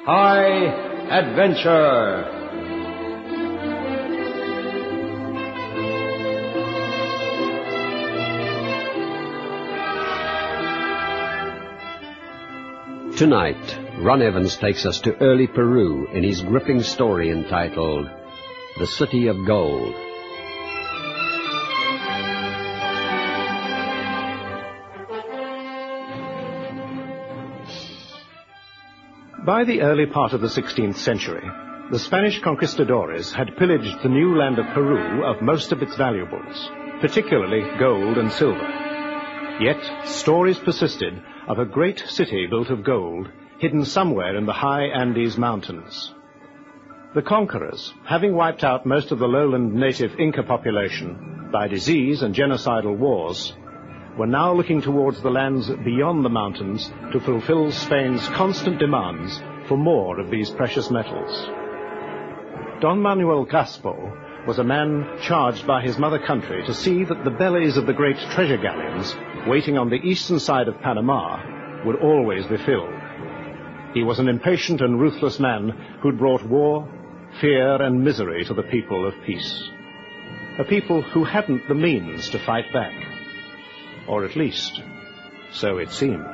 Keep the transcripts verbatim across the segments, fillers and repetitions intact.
High Adventure. Tonight, Ron Evans takes us to early Peru in his gripping story entitled The City of Gold. By the early part of the sixteenth century, the Spanish conquistadores had pillaged the new land of Peru of most of its valuables, particularly gold and silver. Yet, stories persisted of a great city built of gold, hidden somewhere in the high Andes Mountains. The conquerors, having wiped out most of the lowland native Inca population by disease and genocidal wars, were now looking towards the lands beyond the mountains to fulfill Spain's constant demands for more of these precious metals. Don Manuel Gaspo was a man charged by his mother country to see that the bellies of the great treasure galleons waiting on the eastern side of Panama would always be filled. He was an impatient and ruthless man who'd brought war, fear, and misery to the people of peace. A people who hadn't the means to fight back. Or at least, so it seemed.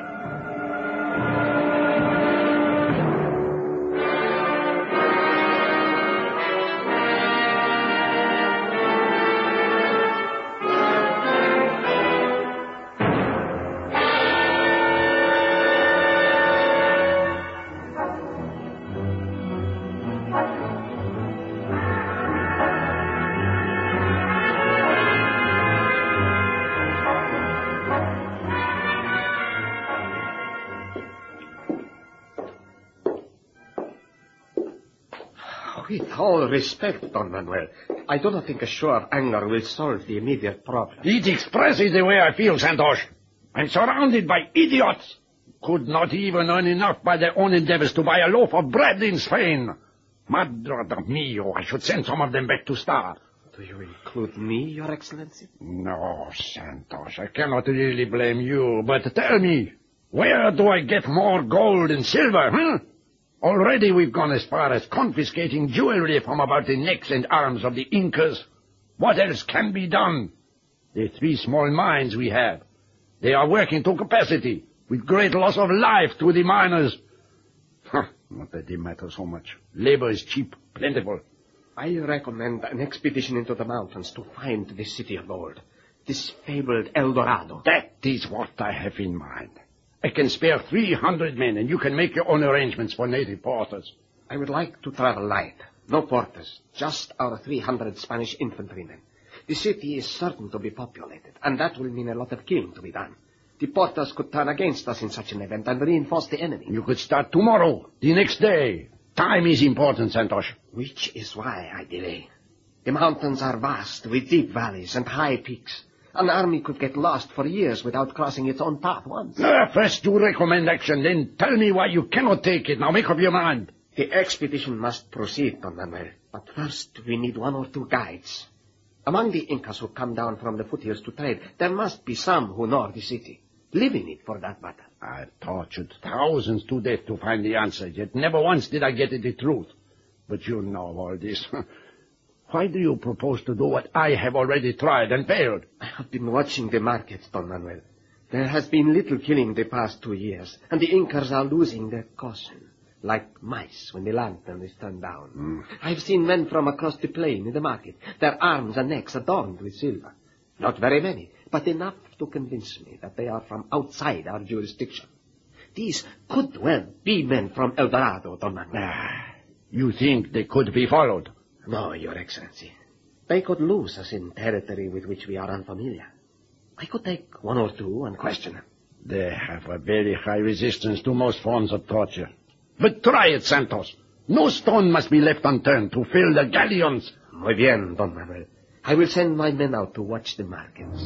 With all respect, Don Manuel, I do not think a show of anger will solve the immediate problem. It expresses the way I feel, Santos. I'm surrounded by idiots. Could not even earn enough by their own endeavors to buy a loaf of bread in Spain. Madre mio, I should send some of them back to starve. Do you include me, Your Excellency? No, Santos, I cannot really blame you, but tell me, where do I get more gold and silver, huh? Already we've gone as far as confiscating jewelry from about the necks and arms of the Incas. What else can be done? The three small mines we have, they are working to capacity, with great loss of life to the miners. Huh, not that they matter so much. Labor is cheap, plentiful. I recommend an expedition into the mountains to find the city of gold, this fabled El Dorado. That is what I have in mind. I can spare three hundred men, and you can make your own arrangements for native porters. I would like to travel light. No porters, just our three hundred Spanish infantrymen. The city is certain to be populated, and that will mean a lot of killing to be done. The porters could turn against us in such an event and reinforce the enemy. You could start tomorrow, the next day. Time is important, Santos. Which is why I delay. The mountains are vast, with deep valleys and high peaks. An army could get lost for years without crossing its own path once. Uh, first you recommend action, then tell me why you cannot take it. Now make up your mind. The expedition must proceed, Don Manuel. But first we need one or two guides. Among the Incas who come down from the foothills to trade, there must be some who know the city. Live in it, for that matter. I've tortured thousands to death to find the answer, yet never once did I get at the truth. But you know all this. Why do you propose to do what I have already tried and failed? I have been watching the markets, Don Manuel. There has been little killing the past two years, and the Incas are losing their caution, like mice when the lantern is turned down. Mm. I've seen men from across the plain in the market, their arms and necks adorned with silver. Not very many, but enough to convince me that they are from outside our jurisdiction. These could well be men from El Dorado, Don Manuel. Ah, you think they could be followed? No, Your Excellency. They could lose us in territory with which we are unfamiliar. I could take one or two and question them. They have a very high resistance to most forms of torture. But try it, Santos. No stone must be left unturned to fill the galleons. Muy bien, Don Manuel. I will send my men out to watch the markets.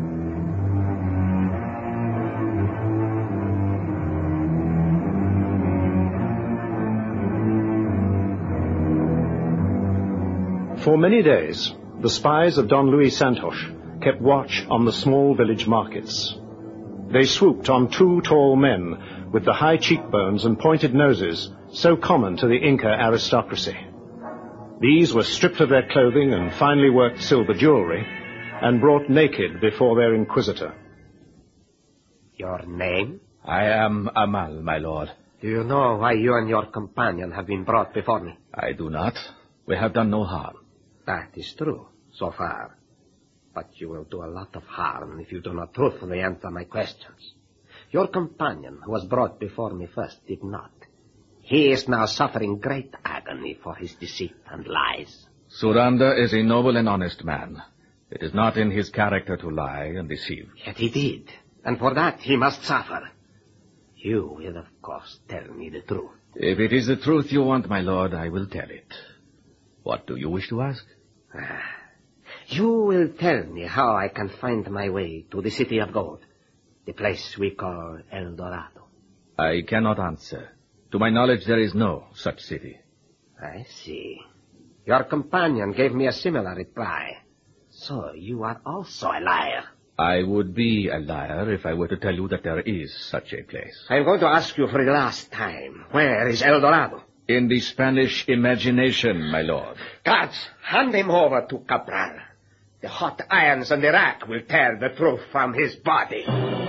For many days, the spies of Don Luis Santos kept watch on the small village markets. They swooped on two tall men with the high cheekbones and pointed noses, so common to the Inca aristocracy. These were stripped of their clothing and finely worked silver jewelry, and brought naked before their inquisitor. Your name? I am Amal, my lord. Do you know why you and your companion have been brought before me? I do not. We have done no harm. That is true, so far. But you will do a lot of harm if you do not truthfully answer my questions. Your companion, who was brought before me first, did not. He is now suffering great agony for his deceit and lies. Suranda is a noble and honest man. It is not in his character to lie and deceive. Yet he did, and for that he must suffer. You will, of course, tell me the truth. If it is the truth you want, my lord, I will tell it. What do you wish to ask? Ah, you will tell me how I can find my way to the City of Gold, the place we call El Dorado. I cannot answer. To my knowledge, there is no such city. I see. Your companion gave me a similar reply. So you are also a liar. I would be a liar if I were to tell you that there is such a place. I'm going to ask you for the last time. Where is El Dorado? In the Spanish imagination, my lord. Guards, hand him over to Cabral. The hot irons on the rack will tear the truth from his body.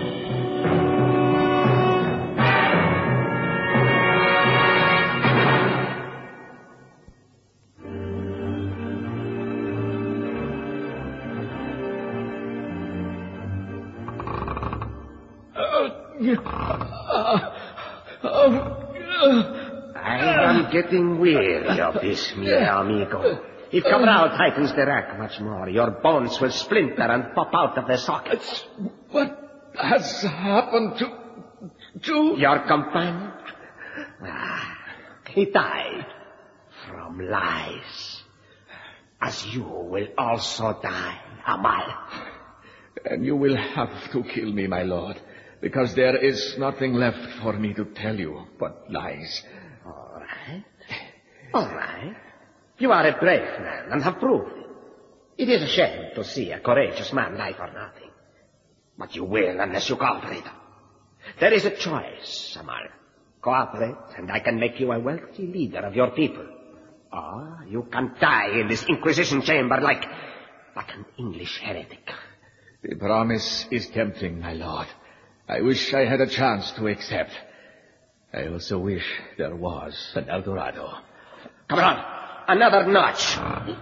I am getting weary of this, mi amigo. If Cabral tightens the rack much more, your bones will splinter and pop out of their sockets. What has happened to... to... Your companion? Ah, he died from lies. As you will also die, Amal. And you will have to kill me, my lord, because there is nothing left for me to tell you but lies. All right. All right. You are a brave man and have proved it. It is a shame to see a courageous man die for nothing. But you will unless you cooperate. There is a choice, Amal. Cooperate, and I can make you a wealthy leader of your people. Or you can die in this Inquisition chamber like, like an English heretic. The promise is tempting, my lord. I wish I had a chance to accept. I also wish there was an El Dorado. Come on, another notch.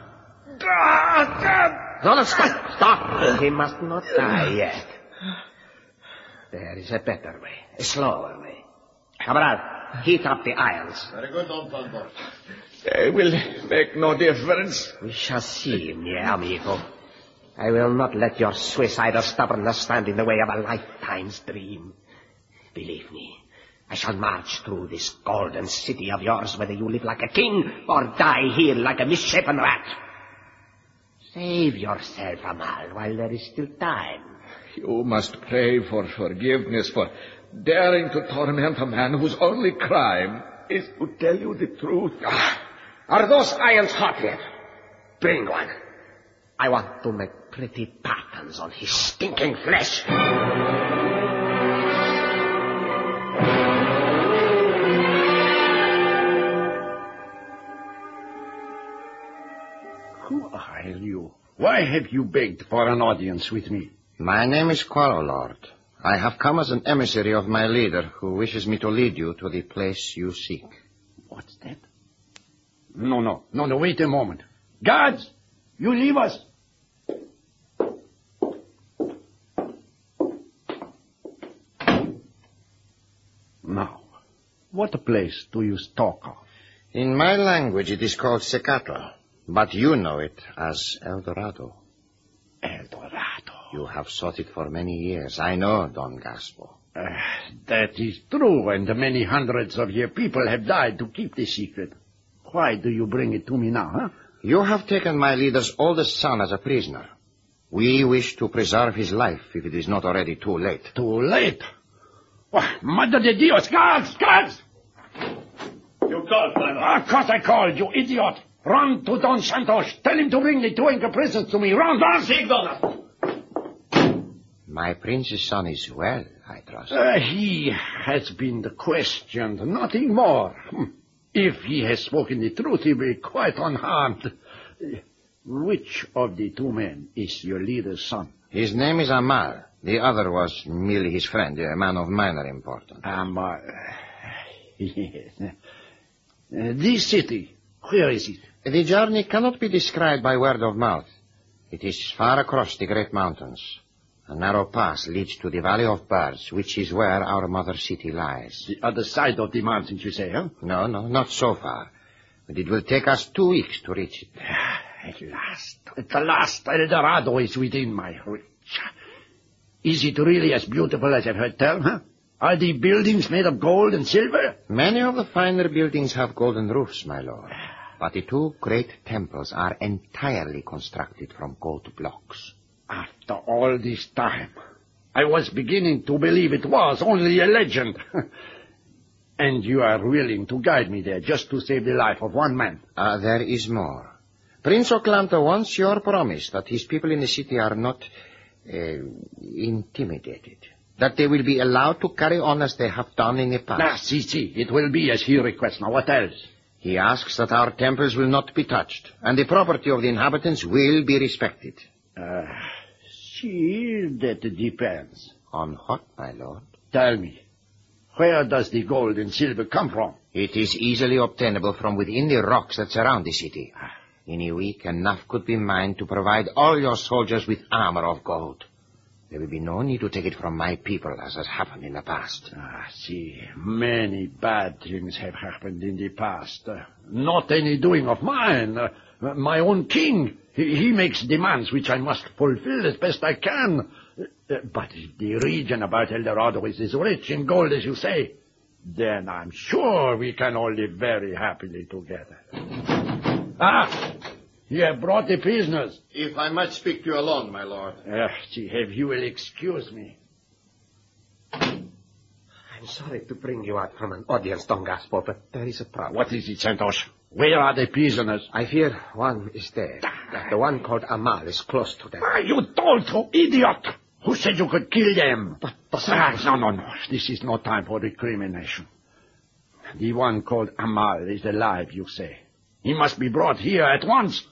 No, no, stop, stop. He must not die yet. There is a better way, a slower way. Cabral, heat up the irons. Very good, Don Pandor. It will make no difference. We shall see, mi amigo. I will not let your suicidal stubbornness stand in the way of a lifetime's dream. Believe me, I shall march through this golden city of yours whether you live like a king or die here like a misshapen rat. Save yourself, Amal, while there is still time. You must pray for forgiveness for daring to torment a man whose only crime is to tell you the truth. Ah, are those irons hot yet? Bring one. I want to make pretty patterns on his stinking flesh. Who are you? Why have you begged for an audience with me? My name is Qualo, Lord. I have come as an emissary of my leader, who wishes me to lead you to the place you seek. What's that? No, no, no, no, wait a moment. Guards, you leave us. Now, what place do you talk of? In my language, it is called Secatl, but you know it as El Dorado. El Dorado. You have sought it for many years. I know, Don Gaspo. Uh, that is true, and many hundreds of your people have died to keep the secret. Why do you bring it to me now, huh? You have taken my leader's oldest son as a prisoner. We wish to preserve his life if it is not already too late. Too late? Oh, Mother de Dios! Guards! Guards! You called, Father. Of course I called, you idiot! Run to Don Santos. Tell him to bring the two Inca prisoners to me. Run, run! Sí, Donna. My prince's son is well, I trust. Uh, he has been questioned, nothing more. If he has spoken the truth, he'll be quite unharmed. Which of the two men is your leader's son? His name is Amal. The other was merely his friend, a man of minor importance. Amal. Yes. Uh, this city, where is it? The journey cannot be described by word of mouth. It is far across the great mountains. A narrow pass leads to the Valley of Birds, which is where our mother city lies. The other side of the mountains, you say, huh? No, no, not so far. But it will take us two weeks to reach it. At last, at the last, El Dorado is within my reach. Is it really as beautiful as I've heard tell, huh? Are the buildings made of gold and silver? Many of the finer buildings have golden roofs, my lord. But the two great temples are entirely constructed from gold blocks. After all this time, I was beginning to believe it was only a legend. And you are willing to guide me there just to save the life of one man? Uh, there is more. Prince Oclanta wants your promise that his people in the city are not uh, intimidated. That they will be allowed to carry on as they have done in the past. Ah, see, see, it will be as he requests. Now, what else? He asks that our temples will not be touched, and the property of the inhabitants will be respected. Uh, see, that depends. On what, my lord? Tell me, where does the gold and silver come from? It is easily obtainable from within the rocks that surround the city. In a week, enough could be mined to provide all your soldiers with armor of gold. There will be no need to take it from my people, as has happened in the past. Ah, see, many bad things have happened in the past. Uh, not any doing of mine. Uh, my own king, he, he makes demands which I must fulfill as best I can. Uh, but if the region about El Dorado is as rich in gold as you say, then I'm sure we can all live very happily together. Ah! You have brought the prisoners. If I might speak to you alone, my lord. Uh, see, if you will excuse me. I'm sorry to bring you out from an audience, Don Gaspar, but there is a problem. What is it, Santos? Where are the prisoners? I fear one is dead. The one called Amal is close to them. Ah, you dolt, idiot! Who said you could kill them? But, but ah, no, no, no. This is no time for recrimination. The one called Amal is alive, you say. He must be brought here at once.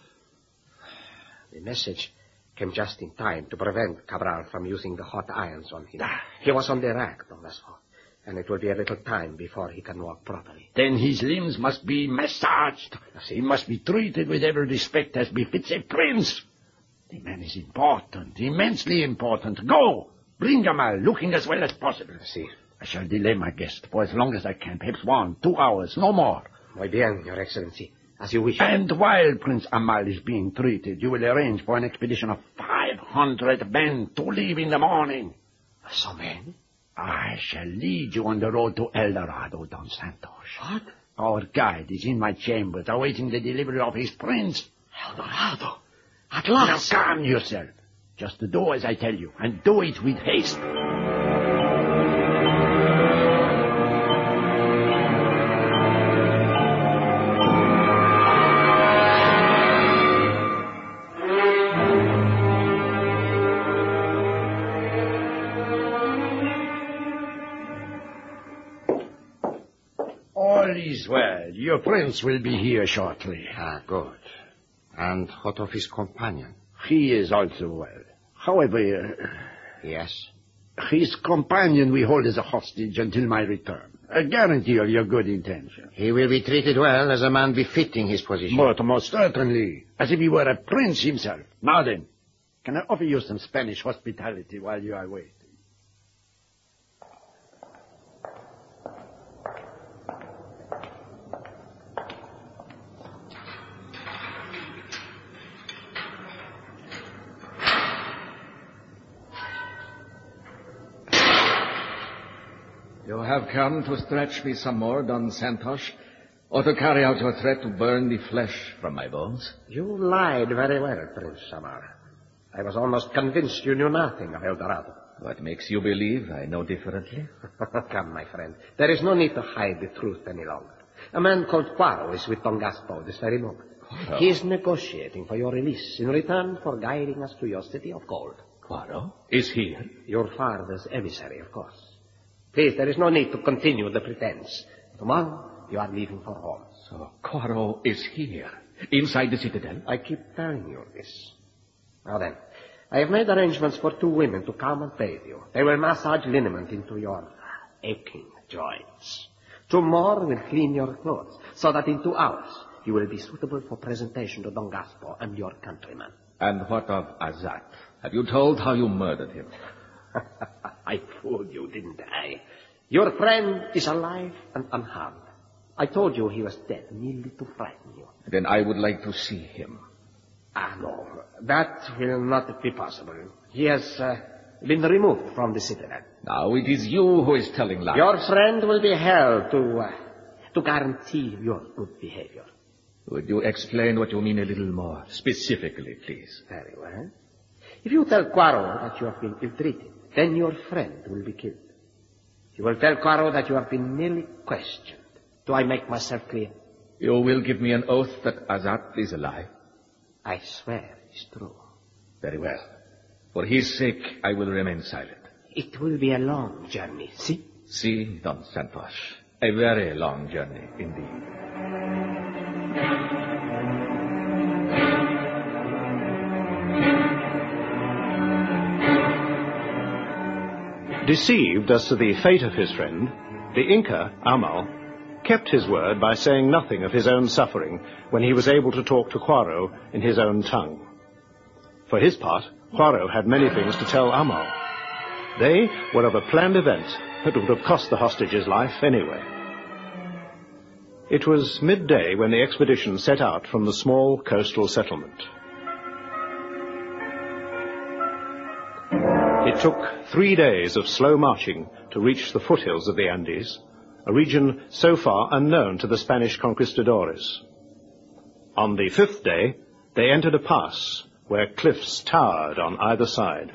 The message came just in time to prevent Cabral from using the hot irons on him. He was on the rack, Don Gaspar, and it will be a little time before he can walk properly. Then his limbs must be massaged. He must be treated with every respect as befits a prince. The man is important, immensely important. Go! Bring Amal, looking as well as possible. See. I shall delay my guest for as long as I can, perhaps one, two hours, no more. Muy bien, Your Excellency. As you wish. And while Prince Amal is being treated, you will arrange for an expedition of five hundred men to leave in the morning. So many? I shall lead you on the road to El Dorado, Don Santos. What? Our guide is in my chambers, awaiting the delivery of his prince. El Dorado? At last? Now calm yourself. Just do as I tell you, and do it with haste. All is well. Your prince will be here shortly. Ah, good. And what of his companion? He is also well. However... Uh, yes? His companion we hold as a hostage until my return. A guarantee of your good intention. He will be treated well as a man befitting his position. But most certainly, as if he were a prince himself. Now then, can I offer you some Spanish hospitality while you are waiting? You have come to stretch me some more, Don Santos, or to carry out your threat to burn the flesh from my bones? You lied very well, Prince Amal. I was almost convinced you knew nothing of El Dorado. What makes you believe I know differently? Come, my friend. There is no need to hide the truth any longer. A man called Poirot is with Don Gaspar this very moment. Poirot? He is negotiating for your release in return for guiding us to your city of gold. Poirot is here? Your father's emissary, of course. Please, there is no need to continue the pretense. Tomorrow, you are leaving for home. So Quarro is here, inside the citadel? I keep telling you this. Now then, I have made arrangements for two women to come and bathe you. They will massage liniment into your aching joints. Two more will clean your clothes, so that in two hours you will be suitable for presentation to Don Gaspar and your countrymen. And what of Azat? Have you told how you murdered him? I fooled you, didn't I? Your friend is alive and unharmed. I told you he was dead, merely to frighten you. Then I would like to see him. Ah, no, that will not be possible. He has uh, been removed from the citadel. Now it is you who is telling lies. Your friend will be held to, uh, to guarantee your good behavior. Would you explain what you mean a little more specifically, please? Very well. If you tell Quarro that you have been ill-treated, then your friend will be killed. You will tell Quarro that you have been merely questioned. Do I make myself clear? You will give me an oath that Azat is alive? I swear it's true. Very well. For his sake, I will remain silent. It will be a long journey, see? Si, Don Santos. A very long journey, indeed. Deceived as to the fate of his friend, the Inca, Amal, kept his word by saying nothing of his own suffering when he was able to talk to Quarro in his own tongue. For his part, Quarro had many things to tell Amal. They were of a planned event that would have cost the hostage's life anyway. It was midday when the expedition set out from the small coastal settlement. It took three days of slow marching to reach the foothills of the Andes, a region so far unknown to the Spanish conquistadores. On the fifth day, they entered a pass where cliffs towered on either side.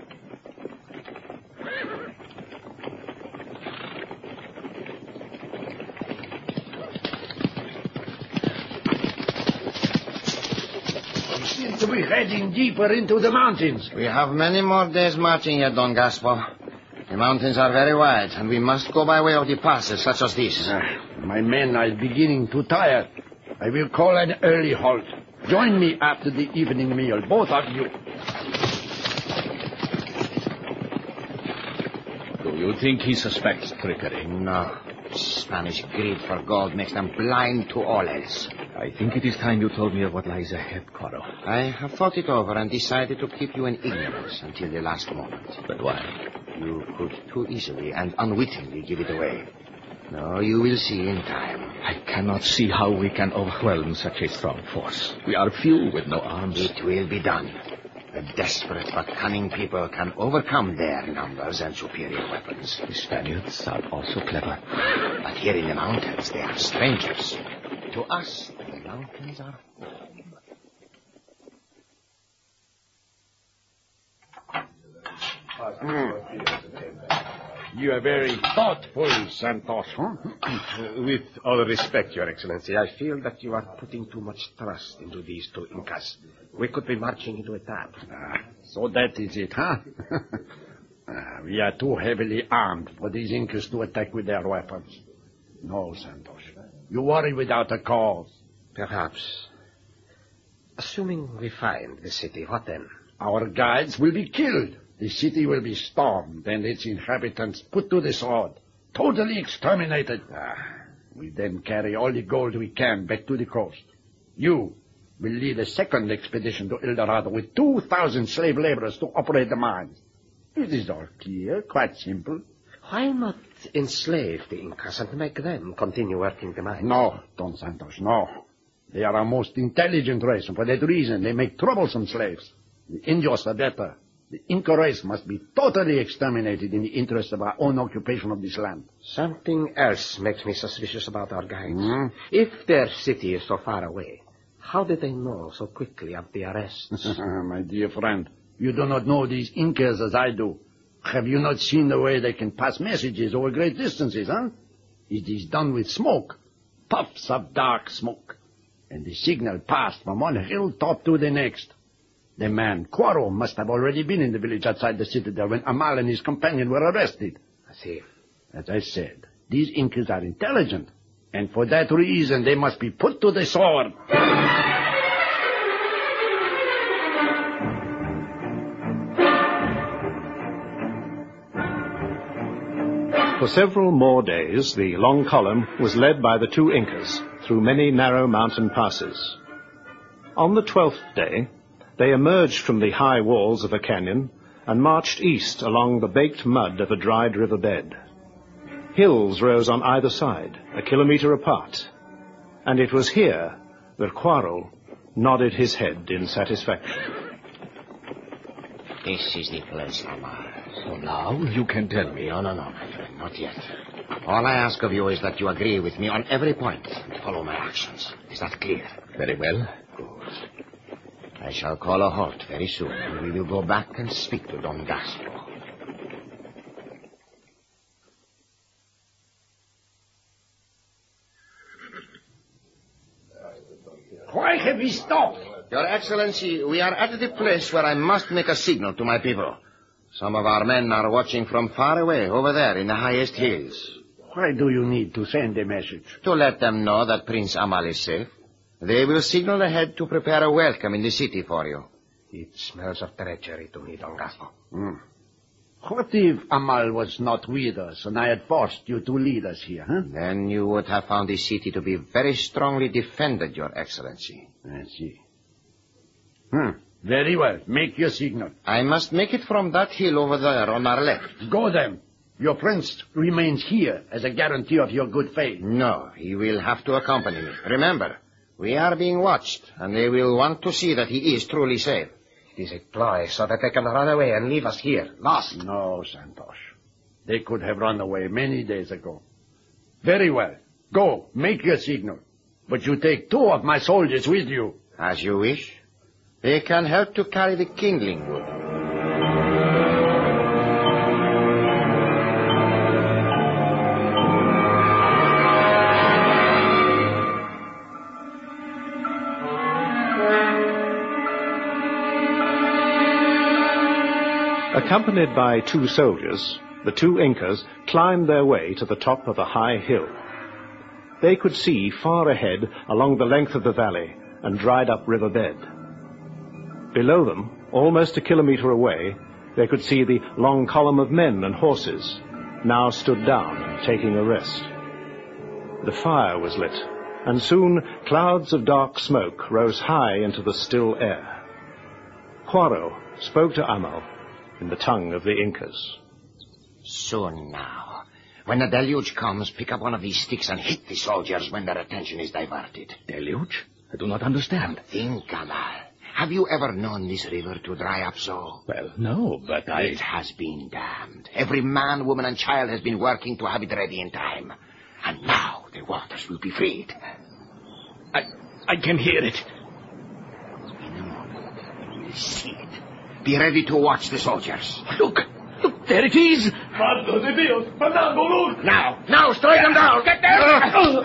We seem to be heading deeper into the mountains. We have many more days marching yet, Don Gaspar. The mountains are very wide, and we must go by way of the passes such as this. Uh, my men are beginning to tire. I will call an early halt. Join me after the evening meal, both of you. Do you think he suspects trickery? No. Spanish greed for gold makes them blind to all else. I think it is time you told me of what lies ahead, Quarro. I have thought it over and decided to keep you in ignorance until the last moment. But why? You could too easily and unwittingly give it away. No, you will see in time. I cannot see how we can overwhelm such a strong force. We are few with no arms. It will be done. The desperate but cunning people can overcome their numbers and superior weapons. The Spaniards are also clever. But here in the mountains, they are strangers. To us, the mountains are home. Mm. You are very thoughtful, Santos, huh? Uh, with all respect, Your Excellency, I feel that you are putting too much trust into these two Incas. We could be marching into a trap. Ah, so that is it, huh? ah, we are too heavily armed for these Incas to attack with their weapons. No, Santos. You worry without a cause. Perhaps. Assuming we find the city, what then? Our guides will be killed. The city will be stormed and its inhabitants put to the sword, totally exterminated. Ah, we then carry all the gold we can back to the coast. You will lead a second expedition to El Dorado with two thousand slave laborers to operate the mines. It is all clear, quite simple. Why not enslave the Incas and make them continue working the mines? No, Don Santos, no. They are our most intelligent race, and for that reason they make troublesome slaves. The Indios are better. The Inca race must be totally exterminated in the interest of our own occupation of this land. Something else makes me suspicious about our guides. Mm? If their city is so far away, how did they know so quickly of the arrests? My dear friend, you do not know these Incas as I do. Have you not seen the way they can pass messages over great distances, huh? It is done with smoke, puffs of dark smoke, and the signal passed from one hilltop to the next. The man, Quarro, must have already been in the village outside the citadel when Amal and his companion were arrested. I see. As I said, these Incas are intelligent, And for that reason, they must be put to the sword. For several more days, the long column was led by the two Incas through many narrow mountain passes. On the twelfth day, they emerged from the high walls of a canyon and marched east along the baked mud of a dried riverbed. Hills rose on either side, a kilometer apart, and it was here that Quarrel nodded his head in satisfaction. This is the place, Amal. So now you can tell me. No, no, no, my friend, not yet. All I ask of you is that you agree with me on every point and follow my actions. Is that clear? Very well. I shall call a halt very soon, and we will go back and speak to Don Gaspo. Why have we stopped? Your Excellency, we are at the place where I must make a signal to my people. Some of our men are watching from far away, over there in the highest hills. Why do you need to send a message? To let them know that Prince Amal is safe. They will signal ahead to prepare a welcome in the city for you. It smells of treachery to me, Don Gaspo. Hmm. What if Amal was not with us and I had forced you to lead us here, huh? Then you would have found the city to be very strongly defended, Your Excellency. I see. Hmm. Very well. Make your signal. I must make it from that hill over there on our left. Go then. Your prince remains here as a guarantee of your good faith. No, he will have to accompany me. Remember, we are being watched, and they will want to see that he is truly safe. It is a ploy so that they can run away and leave us here, lost. No, Santos. They could have run away many days ago. Very well. Go, make your signal. But you take two of my soldiers with you. As you wish. They can help to carry the kindling wood. Accompanied by two soldiers, the two Incas climbed their way to the top of a high hill. They could see far ahead along the length of the valley and dried-up riverbed. Below them, almost a kilometer away, they could see the long column of men and horses, now stood down, taking a rest. The fire was lit, and soon clouds of dark smoke rose high into the still air. Quarrel spoke to Amal in the tongue of the Incas. Soon now. When the deluge comes, pick up one of these sticks and hit the soldiers when their attention is diverted. Deluge? I do not understand. Think, Amal. Have you ever known this river to dry up so? Well, no, but I... It has been dammed. Every man, woman, and child has been working to have it ready in time. And now the waters will be freed. I... I can hear it. In a moment, you will see it. Be ready to watch the soldiers. Look! Look, there it is! Santo de Dios! Fernando, look! Now! Now, strike them down! Get there!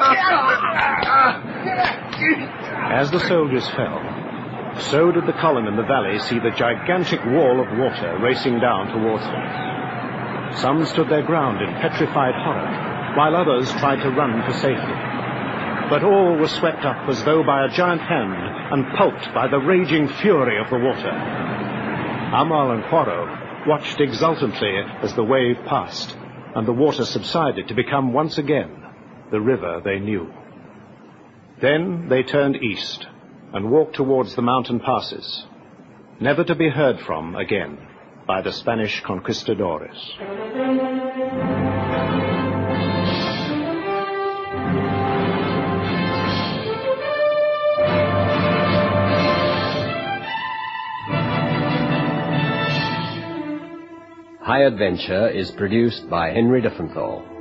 As the soldiers fell, so did the column in the valley see the gigantic wall of water racing down towards them. Some stood their ground in petrified horror, while others tried to run for safety. But all were swept up as though by a giant hand and pulped by the raging fury of the water. Amal and Quarrel watched exultantly as the wave passed and the water subsided to become once again the river they knew. Then they turned east and walked towards the mountain passes, never to be heard from again by the Spanish conquistadores. High Adventure is produced by Henry Diffenthal.